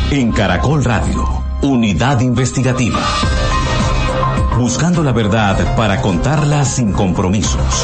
En Caracol Radio, Unidad Investigativa. Buscando la verdad para contarla sin compromisos.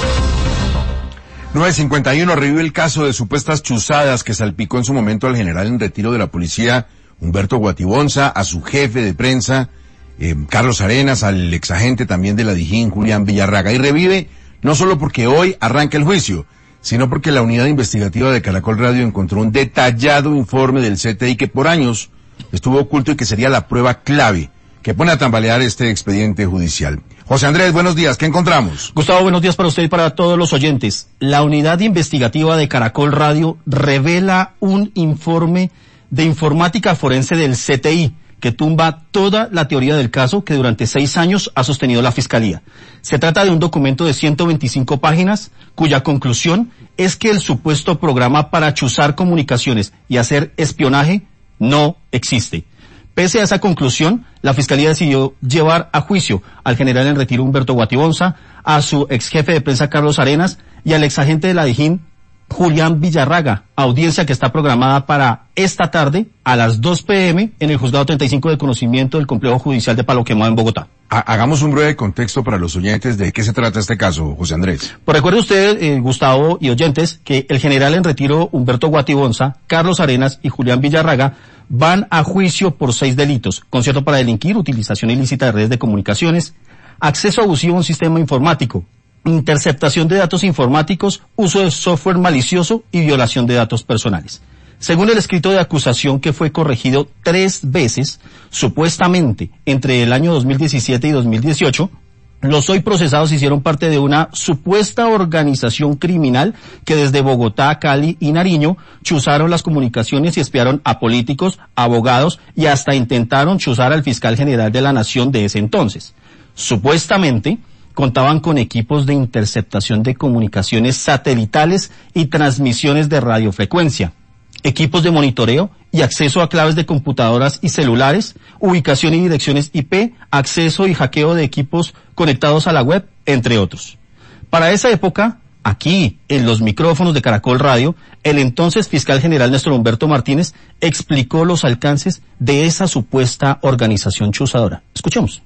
9:51, revive el caso de supuestas chuzadas que salpicó en su momento al general en retiro de la policía, Humberto Guatibonza, a su jefe de prensa, Carlos Arenas, al exagente también de la Dijín, Julián Villarraga. Y revive no solo porque hoy arranca el juicio, sino porque la unidad investigativa de Caracol Radio encontró un detallado informe del CTI que por años estuvo oculto y que sería la prueba clave que pone a tambalear este expediente judicial. José Andrés, buenos días, ¿qué encontramos? Gustavo, buenos días para usted y para todos los oyentes. La unidad investigativa de Caracol Radio revela un informe de informática forense del CTI que tumba toda la teoría del caso que durante 6 años ha sostenido la Fiscalía. Se trata de un documento de 125 páginas cuya conclusión es que el supuesto programa para chuzar comunicaciones y hacer espionaje no existe. Pese a esa conclusión, la Fiscalía decidió llevar a juicio al general en retiro Humberto Guatibonza, a su ex jefe de prensa Carlos Arenas y al ex agente de la Dijín Julián Villarraga, audiencia que está programada para esta tarde a las 2 p.m. en el Juzgado 35 de Conocimiento del Complejo Judicial de Palo Quemado en Bogotá. Hagamos un breve contexto para los oyentes de qué se trata este caso, José Andrés. Pues recuerde usted, Gustavo y oyentes, que el general en retiro Humberto Guatibonza, Carlos Arenas y Julián Villarraga van a juicio por 6 delitos: concierto para delinquir, utilización ilícita de redes de comunicaciones, acceso abusivo a un sistema informático, interceptación de datos informáticos, uso de software malicioso y violación de datos personales. Según el escrito de acusación que fue corregido 3 veces, supuestamente entre el año 2017 y 2018, los hoy procesados hicieron parte de una supuesta organización criminal que desde Bogotá, Cali y Nariño chuzaron las comunicaciones y espiaron a políticos, abogados y hasta intentaron chuzar al fiscal general de la Nación de ese entonces. Supuestamente contaban con equipos de interceptación de comunicaciones satelitales y transmisiones de radiofrecuencia, equipos de monitoreo y acceso a claves de computadoras y celulares, ubicación y direcciones IP, acceso y hackeo de equipos conectados a la web, entre otros. Para esa época, aquí, en los micrófonos de Caracol Radio, el entonces fiscal general Néstor Humberto Martínez explicó los alcances de esa supuesta organización chuzadora. Escuchemos.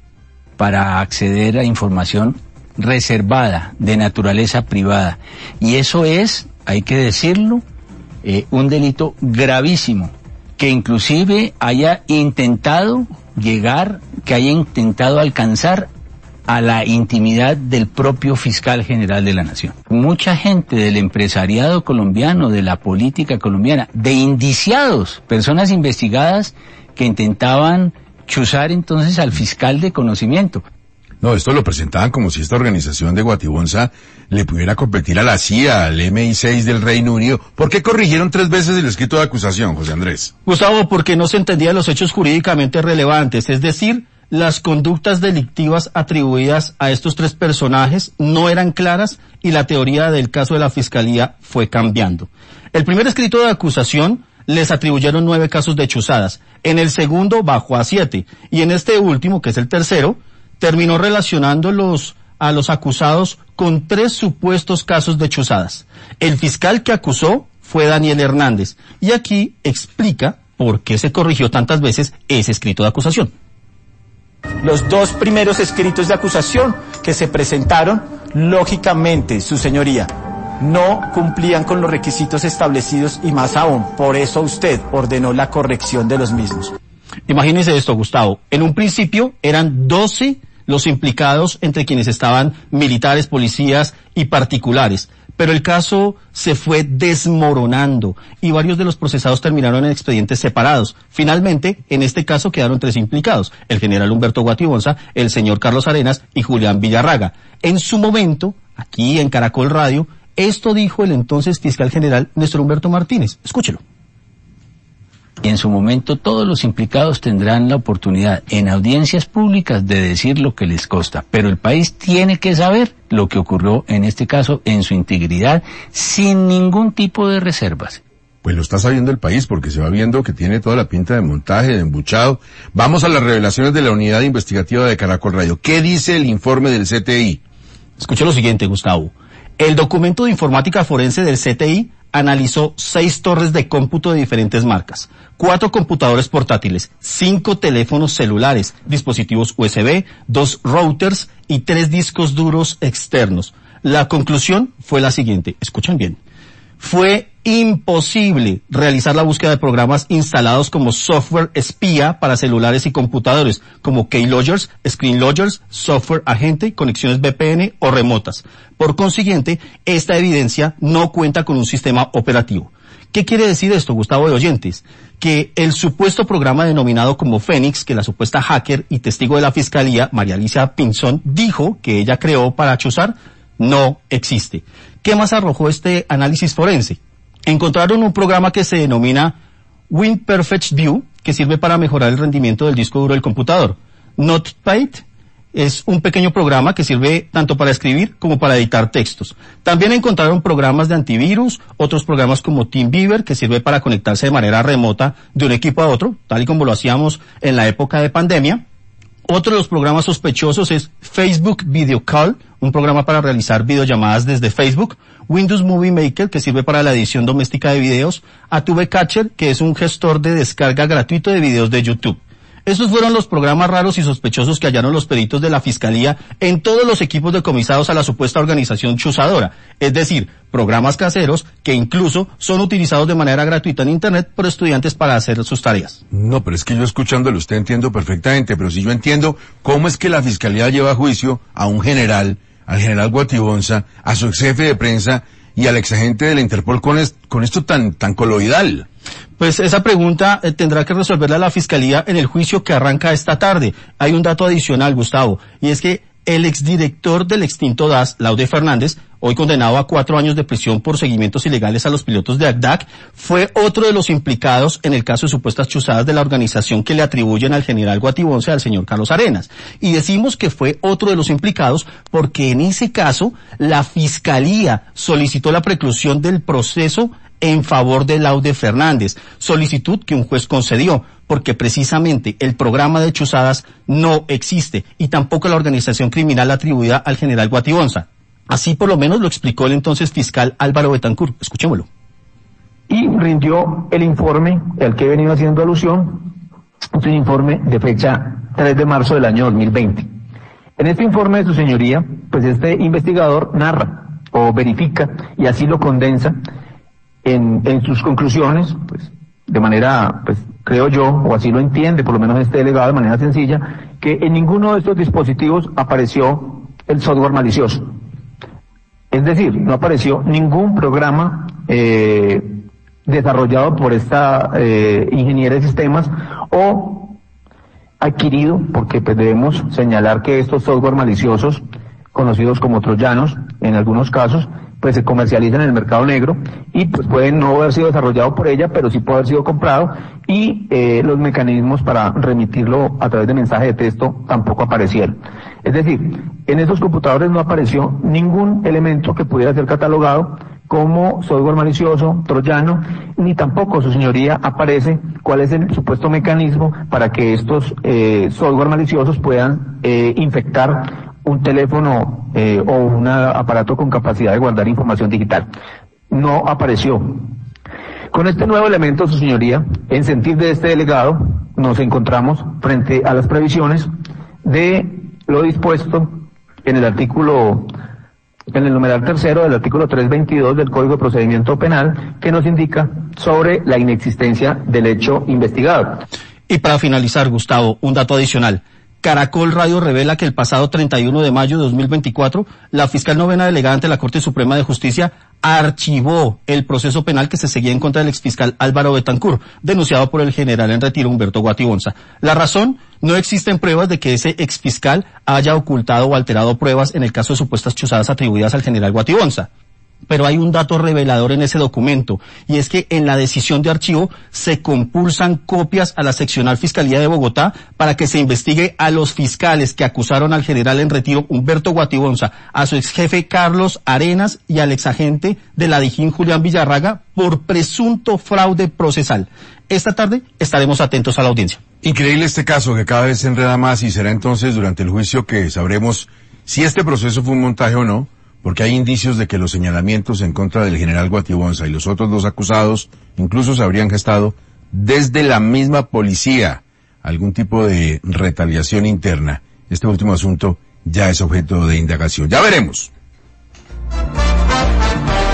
Para acceder a información reservada, de naturaleza privada. Y eso es, hay que decirlo, un delito gravísimo, que inclusive haya intentado llegar, que haya intentado alcanzar a la intimidad del propio fiscal general de la Nación. Mucha gente del empresariado colombiano, de la política colombiana, de indiciados, personas investigadas que intentaban chuzar entonces al fiscal de conocimiento. No, esto lo presentaban como si esta organización de Guatibonza le pudiera competir a la CIA, al MI6 del Reino Unido. ¿Por qué corrigieron 3 veces el escrito de acusación, José Andrés? Gustavo, porque no se entendían los hechos jurídicamente relevantes, es decir, las conductas delictivas atribuidas a estos 3 personajes no eran claras y la teoría del caso de la Fiscalía fue cambiando. El primer escrito de acusación les atribuyeron 9 casos de chuzadas, en el segundo bajó a 7, y en este último, que es el tercero, terminó relacionando a los acusados con 3 supuestos casos de chuzadas. El fiscal que acusó fue Daniel Hernández, y aquí explica por qué se corrigió tantas veces ese escrito de acusación. Los 2 primeros escritos de acusación que se presentaron, lógicamente, su señoría, no cumplían con los requisitos establecidos y más aún, por eso usted ordenó la corrección de los mismos. Imagínese esto, Gustavo. En un principio eran 12 los implicados, entre quienes estaban militares, policías y particulares. Pero el caso se fue desmoronando y varios de los procesados terminaron en expedientes separados. Finalmente, en este caso quedaron 3 implicados: el general Humberto Guatibonza, el señor Carlos Arenas y Julián Villarraga. En su momento, aquí en Caracol Radio, esto dijo el entonces fiscal general Néstor Humberto Martínez. Escúchelo. Y en su momento todos los implicados tendrán la oportunidad en audiencias públicas de decir lo que les consta, pero el país tiene que saber lo que ocurrió en este caso en su integridad, sin ningún tipo de reservas. Pues lo está sabiendo el país, porque se va viendo que tiene toda la pinta de montaje, de embuchado. Vamos a las revelaciones de la unidad investigativa de Caracol Radio. ¿Qué dice el informe del CTI? Escuche lo siguiente, Gustavo. El documento de informática forense del CTI analizó 6 torres de cómputo de diferentes marcas, 4 computadores portátiles, 5 teléfonos celulares, dispositivos USB, 2 routers y 3 discos duros externos. La conclusión fue la siguiente, escuchen bien. Fue imposible realizar la búsqueda de programas instalados como software espía para celulares y computadores, como keyloggers, screenloggers, software agente, conexiones VPN o remotas. Por consiguiente, esta evidencia no cuenta con un sistema operativo. ¿Qué quiere decir esto, Gustavo de oyentes? Que el supuesto programa denominado como Fénix, que la supuesta hacker y testigo de la Fiscalía, María Alicia Pinzón, dijo que ella creó para chuzar, no existe. ¿Qué más arrojó este análisis forense? Encontraron un programa que se denomina WinPerfect View, que sirve para mejorar el rendimiento del disco duro del computador. Notepad es un pequeño programa que sirve tanto para escribir como para editar textos. También encontraron programas de antivirus, otros programas como TeamViewer, que sirve para conectarse de manera remota de un equipo a otro, tal y como lo hacíamos en la época de pandemia. Otro de los programas sospechosos es Facebook Video Call, un programa para realizar videollamadas desde Facebook, Windows Movie Maker, que sirve para la edición doméstica de videos, Atube Catcher, que es un gestor de descarga gratuito de videos de YouTube. Estos fueron los programas raros y sospechosos que hallaron los peritos de la Fiscalía en todos los equipos decomisados a la supuesta organización chuzadora, es decir, programas caseros que incluso son utilizados de manera gratuita en Internet por estudiantes para hacer sus tareas. No, pero es que yo escuchándolo usted entiendo perfectamente, pero si yo entiendo cómo es que la Fiscalía lleva a juicio a un general, al general Guatibonza, a su ex jefe de prensa y al exagente de la Interpol con esto tan coloidal. Pues esa pregunta tendrá que resolverla la Fiscalía en el juicio que arranca esta tarde. Hay un dato adicional, Gustavo, y es que el exdirector del extinto DAS, Laude Fernández, hoy condenado a 4 años de prisión por seguimientos ilegales a los pilotos de ACDAC, fue otro de los implicados en el caso de supuestas chuzadas de la organización que le atribuyen al general Guatibonza y al señor Carlos Arenas. Y decimos que fue otro de los implicados porque en ese caso la Fiscalía solicitó la preclusión del proceso en favor de Laude Fernández, solicitud que un juez concedió, porque precisamente el programa de chuzadas no existe y tampoco la organización criminal atribuida al general Guatibonza. Así por lo menos lo explicó el entonces fiscal Álvaro Betancourt. Escuchémoslo. Y rindió el informe al que he venido haciendo alusión, es un informe de fecha 3 de marzo del año 2020. En este informe de su señoría, pues este investigador narra o verifica y así lo condensa en sus conclusiones, pues de manera, pues creo yo, o así lo entiende por lo menos este delegado de manera sencilla, que en ninguno de estos dispositivos apareció el software malicioso. Es decir, no apareció ningún programa desarrollado por esta ingeniera de sistemas o adquirido, porque pues debemos señalar que estos software maliciosos, conocidos como troyanos en algunos casos, pues se comercializan en el mercado negro y pues pueden no haber sido desarrollado por ella, pero sí puede haber sido comprado y los mecanismos para remitirlo a través de mensaje de texto tampoco aparecieron. Es decir, en esos computadores no apareció ningún elemento que pudiera ser catalogado como software malicioso, troyano, ni tampoco, su señoría, aparece cuál es el supuesto mecanismo para que estos software maliciosos puedan infectar un teléfono o un aparato con capacidad de guardar información digital. No apareció. Con este nuevo elemento, su señoría, en sentir de este delegado, nos encontramos frente a las previsiones de lo dispuesto en el artículo, en el numeral tercero del artículo 322 del Código de Procedimiento Penal, que nos indica sobre la inexistencia del hecho investigado. Y para finalizar, Gustavo, un dato adicional. Caracol Radio revela que el pasado 31 de mayo de 2024, la fiscal novena delegada ante la Corte Suprema de Justicia archivó el proceso penal que se seguía en contra del exfiscal Álvaro Betancourt, denunciado por el general en retiro Humberto Guatibonza. La razón, no existen pruebas de que ese exfiscal haya ocultado o alterado pruebas en el caso de supuestas chuzadas atribuidas al general Guatibonza. Pero hay un dato revelador en ese documento, y es que en la decisión de archivo se compulsan copias a la seccional Fiscalía de Bogotá para que se investigue a los fiscales que acusaron al general en retiro Humberto Guatibonza, a su ex jefe Carlos Arenas y al exagente de la Dijín Julián Villarraga por presunto fraude procesal. Esta tarde estaremos atentos a la audiencia. Increíble este caso que cada vez se enreda más y será entonces durante el juicio que sabremos si este proceso fue un montaje o no, porque hay indicios de que los señalamientos en contra del general Guatibonza y los otros dos acusados incluso se habrían gestado desde la misma policía, algún tipo de retaliación interna. Este último asunto ya es objeto de indagación. Ya veremos.